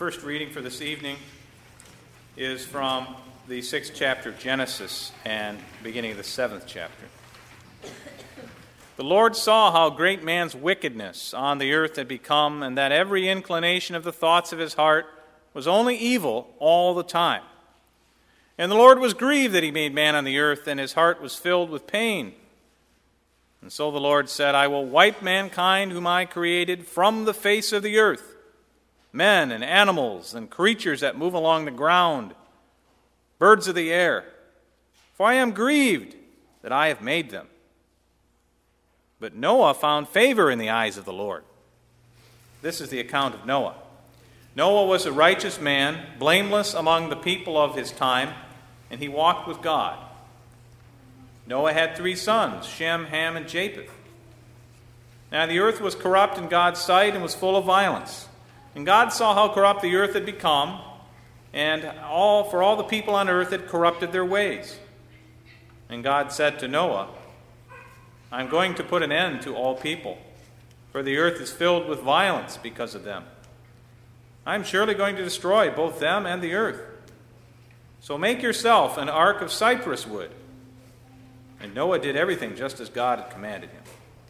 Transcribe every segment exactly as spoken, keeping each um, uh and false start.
first reading for this evening is from the sixth chapter of Genesis and beginning of the seventh chapter. The Lord saw how great man's wickedness on the earth had become, and that every inclination of the thoughts of his heart was only evil all the time. And the Lord was grieved that he made man on the earth, and his heart was filled with pain. And so the Lord said, I will wipe mankind whom I created from the face of the earth, men and animals and creatures that move along the ground, birds of the air, for I am grieved that I have made them. But Noah found favor in the eyes of the Lord. This is the account of Noah. Noah was a righteous man, blameless among the people of his time, and he walked with God. Noah had three sons, Shem, Ham, and Japheth. Now the earth was corrupt in God's sight and was full of violence. And God saw how corrupt the earth had become, and all for all the people on earth had corrupted their ways. And God said to Noah, I'm going to put an end to all people, for the earth is filled with violence because of them. I'm surely going to destroy both them and the earth. So make yourself an ark of cypress wood. And Noah did everything just as God had commanded him.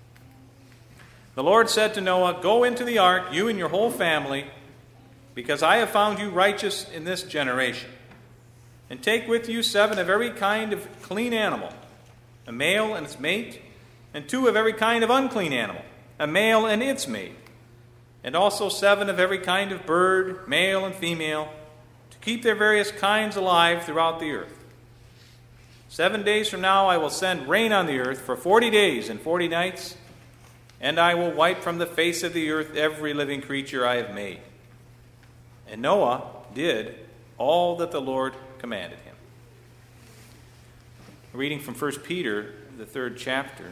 The Lord said to Noah, Go into the ark, you and your whole family, because I have found you righteous in this generation. And take with you seven of every kind of clean animal, a male and its mate, and two of every kind of unclean animal, a male and its mate, and also seven of every kind of bird, male and female, to keep their various kinds alive throughout the earth. Seven days from now I will send rain on the earth for forty days and forty nights, and I will wipe from the face of the earth every living creature I have made. And Noah did all that the Lord commanded him. A reading from First Peter, the third chapter.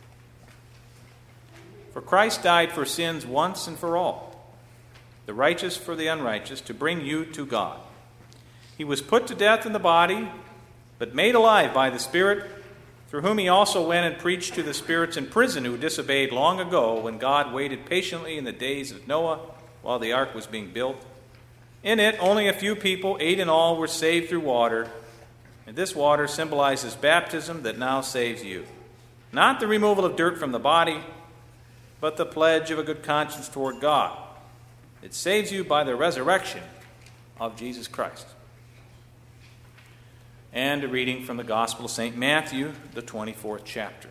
For Christ died for sins once and for all, the righteous for the unrighteous, to bring you to God. He was put to death in the body, but made alive by the Spirit, through whom he also went and preached to the spirits in prison who disobeyed long ago, when God waited patiently in the days of Noah while the ark was being built. In it, only a few people, eight in all, were saved through water. And this water symbolizes baptism that now saves you. Not the removal of dirt from the body, but the pledge of a good conscience toward God. It saves you by the resurrection of Jesus Christ. And a reading from the Gospel of Saint Matthew, the twenty-fourth chapter.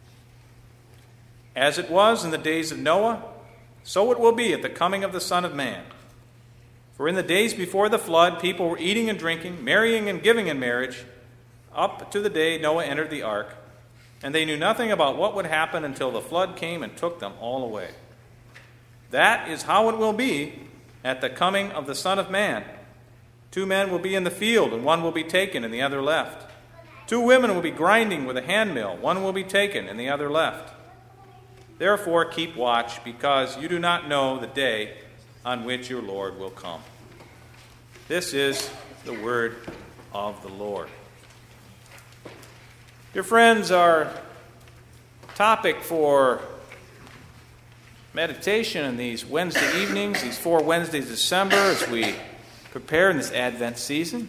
As it was in the days of Noah, so it will be at the coming of the Son of Man. For in the days before the flood, people were eating and drinking, marrying and giving in marriage, up to the day Noah entered the ark, and they knew nothing about what would happen until the flood came and took them all away. That is how it will be at the coming of the Son of Man. Two men will be in the field, and one will be taken and the other left. Two women will be grinding with a handmill, one will be taken and the other left. Therefore keep watch, because you do not know the day on which your Lord will come. This is the word of the Lord. Dear friends, our topic for meditation in these Wednesday evenings, these four Wednesdays of December, as we prepare in this Advent season,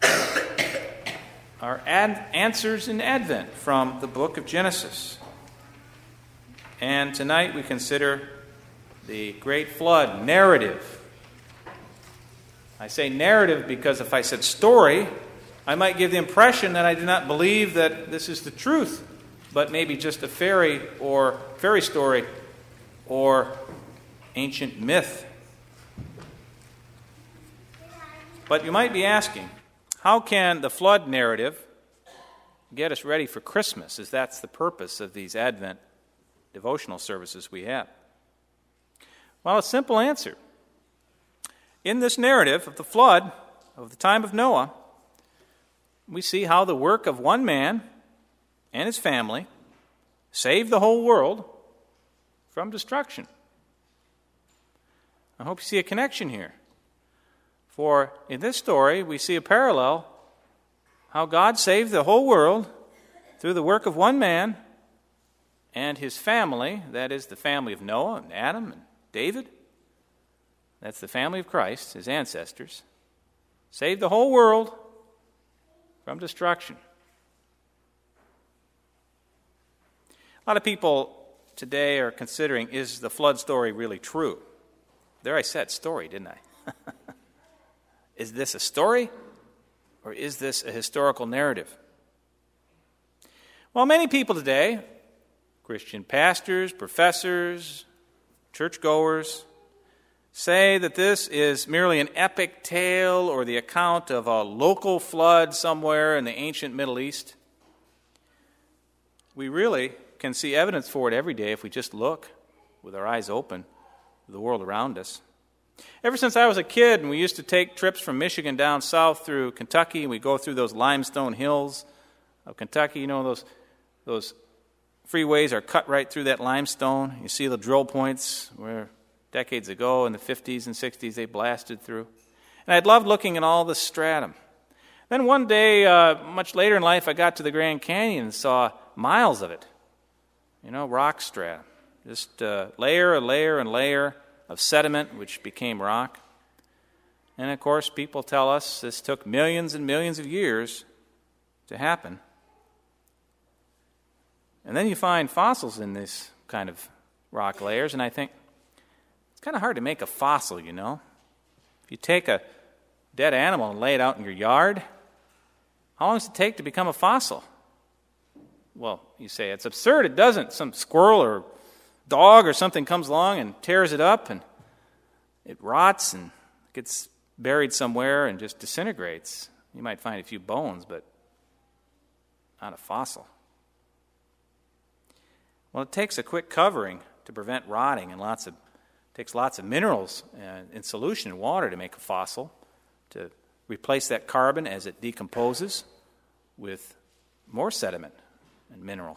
are ad- answers in Advent from the book of Genesis. And tonight we consider the great flood narrative. I say narrative because if I said story, I might give the impression that I do not believe that this is the truth, but maybe just a fairy or fairy story or ancient myth. But you might be asking, how can the flood narrative get us ready for Christmas, as that's the purpose of these Advent devotional services we have? Well, a simple answer. In this narrative of the flood of the time of Noah, we see how the work of one man and his family saved the whole world from destruction. I hope you see a connection here. For in this story, we see a parallel how God saved the whole world through the work of one man and his family, that is the family of Noah and Adam and David, that's the family of Christ, his ancestors, saved the whole world from destruction. A lot of people today are considering, is the flood story really true? There I said story, didn't I? Is this a story, or is this a historical narrative? Well, many people today, Christian pastors, professors, churchgoers, say that this is merely an epic tale or the account of a local flood somewhere in the ancient Middle East. We really can see evidence for it every day if we just look with our eyes open to the world around us. Ever since I was a kid and we used to take trips from Michigan down south through Kentucky, and we go through those limestone hills of Kentucky. You know, those those freeways are cut right through that limestone. You see the drill points where decades ago in the fifties and sixties they blasted through. And I'd loved looking at all the stratum. Then one day, uh, much later in life, I got to the Grand Canyon and saw miles of it. You know, rock strata. Just uh, layer and layer and layer of sediment, which became rock. And of course, people tell us this took millions and millions of years to happen. And then you find fossils in this kind of rock layers, and I think, it's kind of hard to make a fossil, you know. If you take a dead animal and lay it out in your yard, how long does it take to become a fossil? Well, you say, it's absurd. It doesn't. Some squirrel or dog or something comes along and tears it up, and it rots and gets buried somewhere and just disintegrates. You might find a few bones, but not a fossil. Well, it takes a quick covering to prevent rotting, and lots of takes lots of minerals uh, in solution in water to make a fossil, to replace that carbon as it decomposes with more sediment and mineral.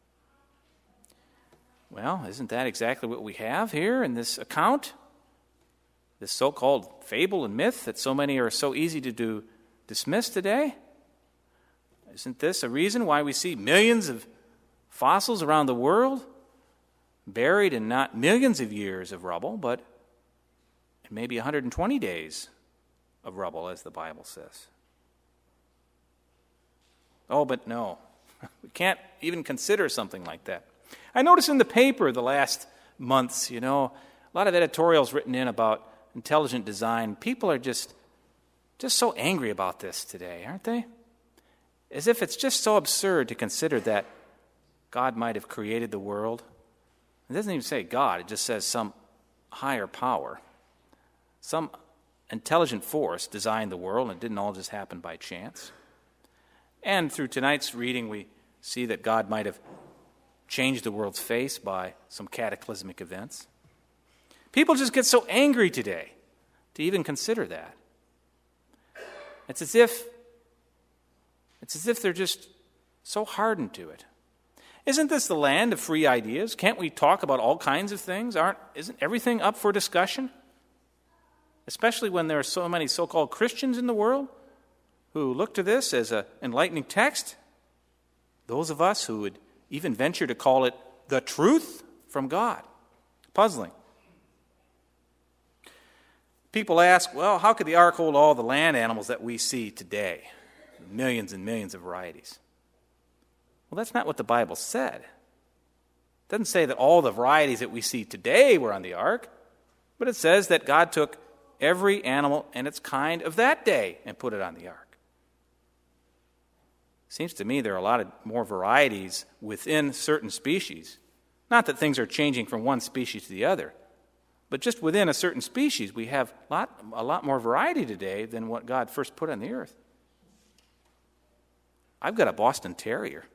Well, isn't that exactly what we have here in this account? This so-called fable and myth that so many are so easy to do, dismiss today? Isn't this a reason why we see millions of fossils around the world buried in not millions of years of rubble, but in maybe one hundred twenty days of rubble, as the Bible says? Oh, but no. We can't even consider something like that. I noticed in the paper the last months, you know, a lot of editorials written in about intelligent design. People are just, just so angry about this today, aren't they? As if it's just so absurd to consider that God might have created the world. It doesn't even say God, it just says some higher power. Some intelligent force designed the world, and it didn't all just happen by chance. And through tonight's reading, we see that God might have changed the world's face by some cataclysmic events. People just get so angry today to even consider that. It's as if it's as if they're just so hardened to it. Isn't this the land of free ideas? Can't we talk about all kinds of things? Aren't isn't everything up for discussion? Especially when there are so many so-called Christians in the world who look to this as an enlightening text. Those of us who would even venture to call it the truth from God. Puzzling. People ask, well, how could the ark hold all the land animals that we see today? Millions and millions of varieties. Well, that's not what the Bible said. It doesn't say that all the varieties that we see today were on the ark, but it says that God took every animal and its kind of that day and put it on the ark. Seems to me there are a lot of more varieties within certain species. Not that things are changing from one species to the other, but just within a certain species we have a lot, a lot more variety today than what God first put on the earth. I've got a Boston Terrier.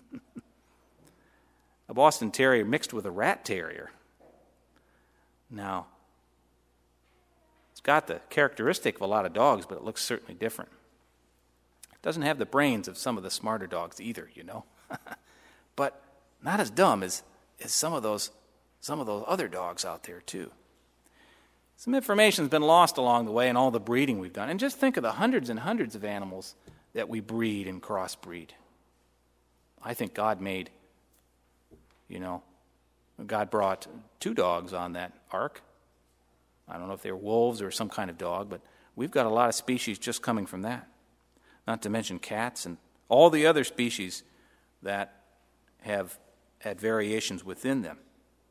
A Boston Terrier mixed with a rat terrier. Now, it's got the characteristic of a lot of dogs, but it looks certainly different. It doesn't have the brains of some of the smarter dogs either, you know. But not as dumb as, as some of those some of those other dogs out there too. Some information's been lost along the way in all the breeding we've done. And just think of the hundreds and hundreds of animals that we breed and crossbreed. I think God made, you know, God brought two dogs on that ark. I don't know if they're wolves or some kind of dog, but we've got a lot of species just coming from that. Not to mention cats and all the other species that have had variations within them.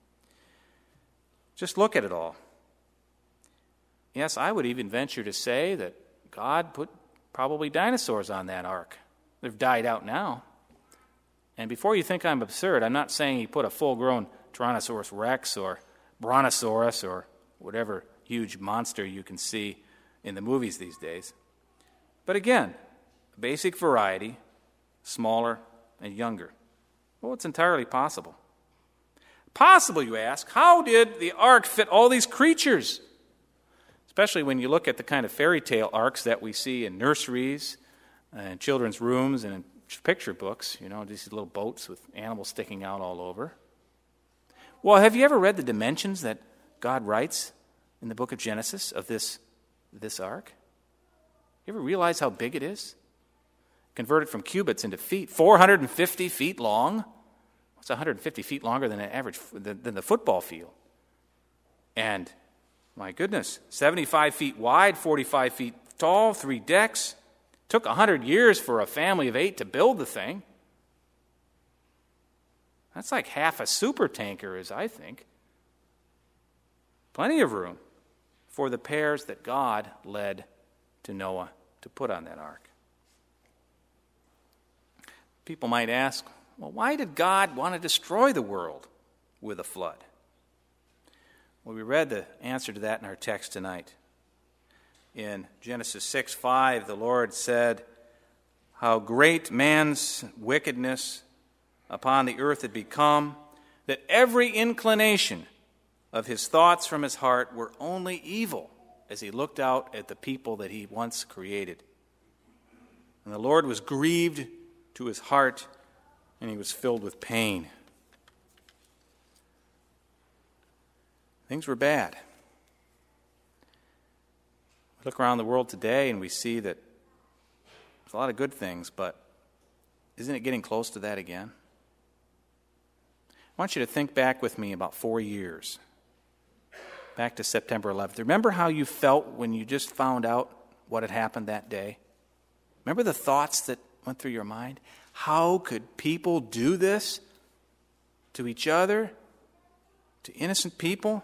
Just look at it all. Yes, I would even venture to say that God put probably dinosaurs on that ark. They've died out now. And before you think I'm absurd, I'm not saying he put a full-grown Tyrannosaurus Rex or Brontosaurus or whatever huge monster you can see in the movies these days. But again, basic variety, smaller and younger. Well, it's entirely possible. Possible, you ask? How did the ark fit all these creatures? Especially when you look at the kind of fairy tale arks that we see in nurseries and children's rooms and in picture books, you know, these little boats with animals sticking out all over. Well, have you ever read the dimensions that God writes in the book of Genesis of this, this ark? You ever realize how big it is? Converted from cubits into feet, four hundred fifty feet long. It's one hundred fifty feet longer than an average than, than the football field. And my goodness, seventy-five feet wide, forty-five feet tall, three decks. Took one hundred years for a family of eight to build the thing. That's like half a super tanker, as I think. Plenty of room for the pairs that God led to Noah to put on that ark. People might ask, well, why did God want to destroy the world with a flood? Well, we read the answer to that in our text tonight. In Genesis six five, the Lord said, how great man's wickedness upon the earth had become, that every inclination of his thoughts from his heart were only evil as he looked out at the people that he once created. And the Lord was grieved to his heart, and he was filled with pain. Things were bad. We look around the world today and we see that there's a lot of good things, but isn't it getting close to that again? I want you to think back with me about four years, back to September eleventh. Remember how you felt when you just found out what had happened that day? Remember the thoughts that went through your mind? How could people do this to each other, to innocent people?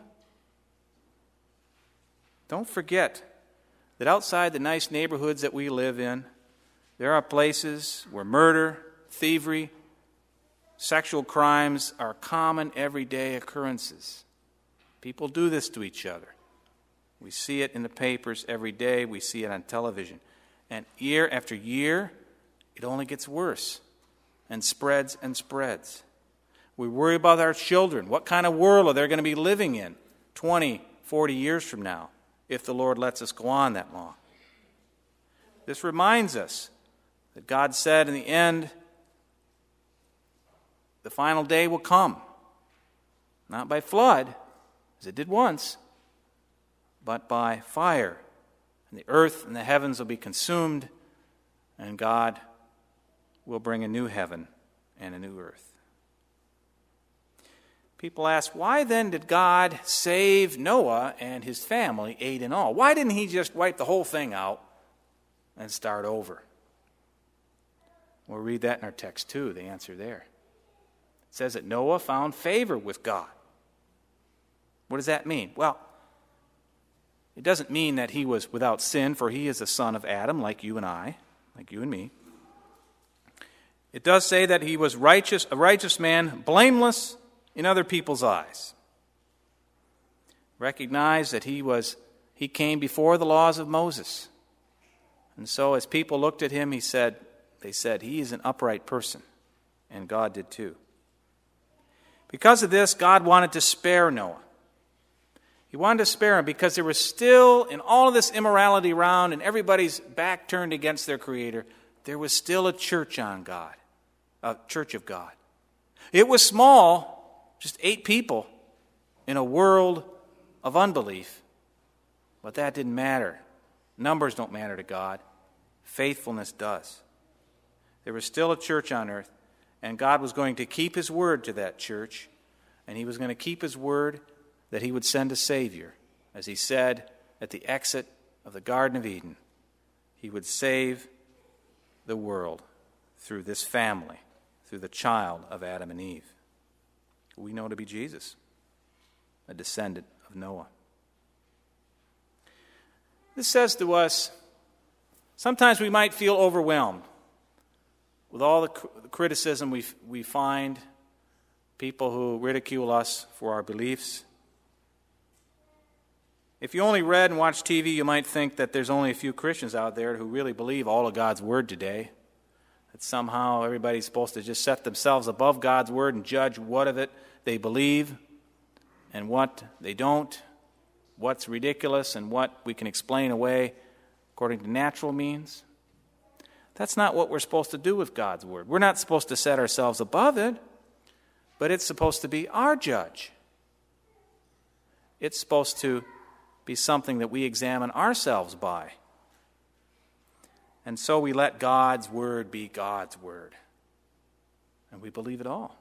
Don't forget that outside the nice neighborhoods that we live in, there are places where murder, thievery, sexual crimes are common everyday occurrences. People do this to each other. We see it in the papers every day. We see it on television. And year after year, it only gets worse and spreads and spreads. We worry about our children. What kind of world are they going to be living in twenty, forty years from now if the Lord lets us go on that long? This reminds us that God said in the end, the final day will come. Not by flood, as it did once, but by fire. And the earth and the heavens will be consumed, and God will bring a new heaven and a new earth. People ask, why then did God save Noah and his family, eight in all? Why didn't he just wipe the whole thing out and start over? We'll read that in our text too, the answer there. It says that Noah found favor with God. What does that mean? Well, it doesn't mean that he was without sin, for he is a son of Adam, like you and I, like you and me. It does say that he was righteous, a righteous man, blameless in other people's eyes. Recognize that he was he came before the laws of Moses. And so as people looked at him, he said, they said, he is an upright person. And God did too. Because of this, God wanted to spare Noah. He wanted to spare him because there was still, in all of this immorality around and everybody's back turned against their Creator, there was still a church on God, a church of God. It was small, just eight people in a world of unbelief, but that didn't matter. Numbers don't matter to God. Faithfulness does. There was still a church on earth, and God was going to keep his word to that church, and he was going to keep his word that he would send a Savior, as he said at the exit of the Garden of Eden, he would save the world through this family, through the child of Adam and Eve, who we know to be Jesus, a descendant of Noah. This says to us, sometimes we might feel overwhelmed with all the criticism we we find, people who ridicule us for our beliefs. If you only read and watched T V, you might think that there's only a few Christians out there who really believe all of God's Word today, that somehow everybody's supposed to just set themselves above God's Word and judge what of it they believe and what they don't, what's ridiculous and what we can explain away according to natural means. That's not what we're supposed to do with God's Word. We're not supposed to set ourselves above it, but it's supposed to be our judge. It's supposed to be something that we examine ourselves by. And so we let God's Word be God's Word. And we believe it all.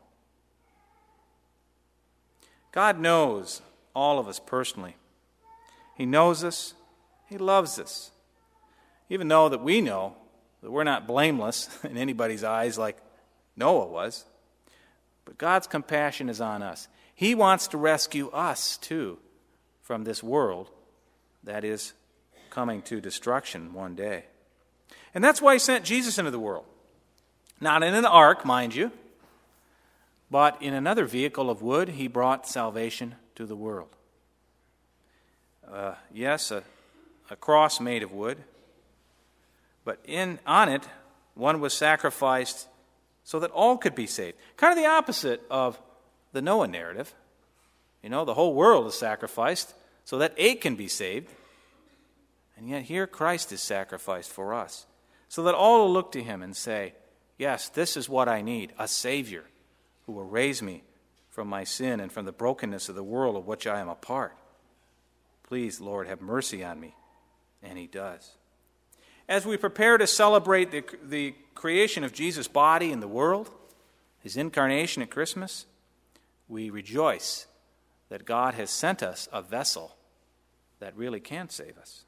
God knows all of us personally. He knows us. He loves us. Even though that we know that we're not blameless in anybody's eyes like Noah was. But God's compassion is on us. He wants to rescue us, too, from this world that is coming to destruction one day. And that's why he sent Jesus into the world. Not in an ark, mind you, but in another vehicle of wood, he brought salvation to the world. Uh, yes, a, a cross made of wood, but in on it, one was sacrificed so that all could be saved. Kind of the opposite of the Noah narrative. You know, the whole world is sacrificed so that eight can be saved. And yet here Christ is sacrificed for us, so that all will look to him and say, yes, this is what I need, a Savior who will raise me from my sin and from the brokenness of the world of which I am a part. Please, Lord, have mercy on me. And he does. As we prepare to celebrate the, the creation of Jesus' body in the world, his incarnation at Christmas, we rejoice that God has sent us a vessel that really can save us.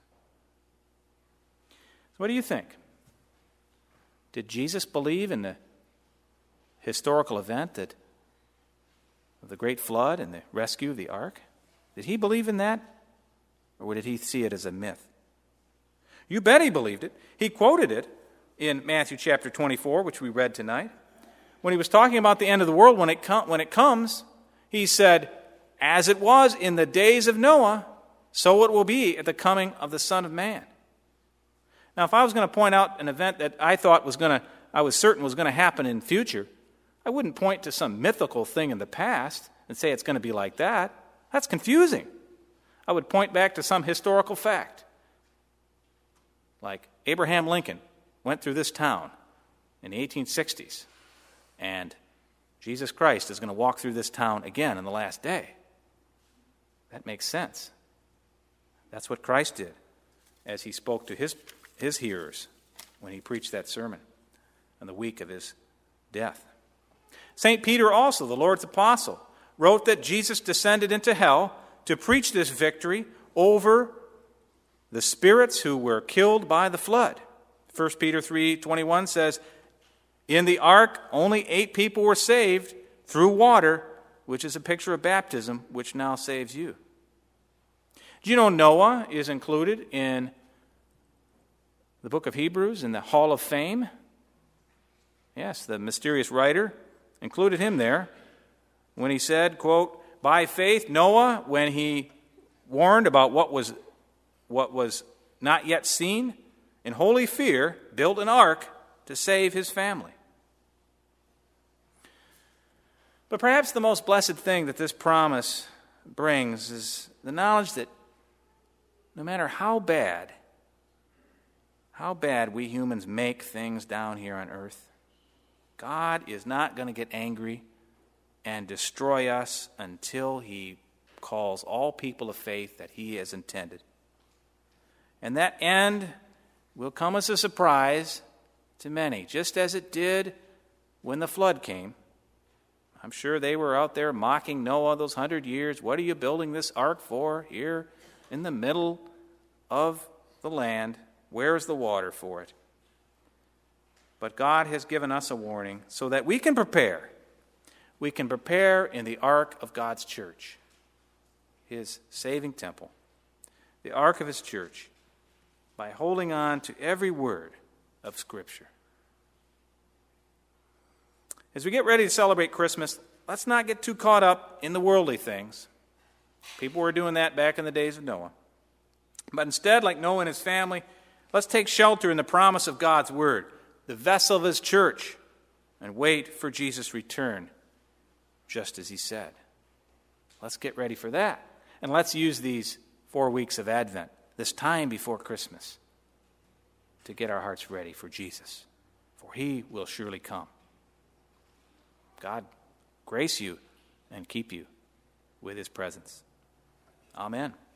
So what do you think? Did Jesus believe in the historical event that of the great flood and the rescue of the ark? Did he believe in that? Or did he see it as a myth? You bet he believed it. He quoted it in Matthew chapter twenty-four, which we read tonight. When he was talking about the end of the world, when it, com- when it comes, he said, as it was in the days of Noah, so it will be at the coming of the Son of Man. Now, if I was going to point out an event that I thought was going to, I was certain was going to happen in the future, I wouldn't point to some mythical thing in the past and say it's going to be like that. That's confusing. I would point back to some historical fact. Like Abraham Lincoln went through this town in the eighteen sixties, and Jesus Christ is going to walk through this town again in the last day. That makes sense. That's what Christ did as he spoke to his, his hearers when he preached that sermon on the week of his death. Saint Peter also, the Lord's apostle, wrote that Jesus descended into hell to preach this victory over the spirits who were killed by the flood. First Peter three twenty-one says, in the ark only eight people were saved through water, which is a picture of baptism, which now saves you. Do you know Noah is included in the book of Hebrews in the Hall of Fame? Yes, the mysterious writer included him there when he said, quote, by faith Noah, when he warned about what was what was not yet seen, in holy fear, built an ark to save his family. But perhaps the most blessed thing that this promise brings is the knowledge that no matter how bad, how bad we humans make things down here on earth, God is not going to get angry and destroy us until he calls all people of faith that he has intended. And that end will come as a surprise to many, just as it did when the flood came. I'm sure they were out there mocking Noah those hundred years. What are you building this ark for? Here, in the middle of the land. Where is the water for it? But God has given us a warning so that we can prepare. We can prepare in the ark of God's church, his saving temple, the ark of his church, by holding on to every word of Scripture. As we get ready to celebrate Christmas, let's not get too caught up in the worldly things. People were doing that back in the days of Noah. But instead, like Noah and his family, let's take shelter in the promise of God's word, the vessel of his church, and wait for Jesus' return, just as he said. Let's get ready for that. And let's use these four weeks of Advent, this time before Christmas, to get our hearts ready for Jesus, for he will surely come. God grace you and keep you with his presence. Amen.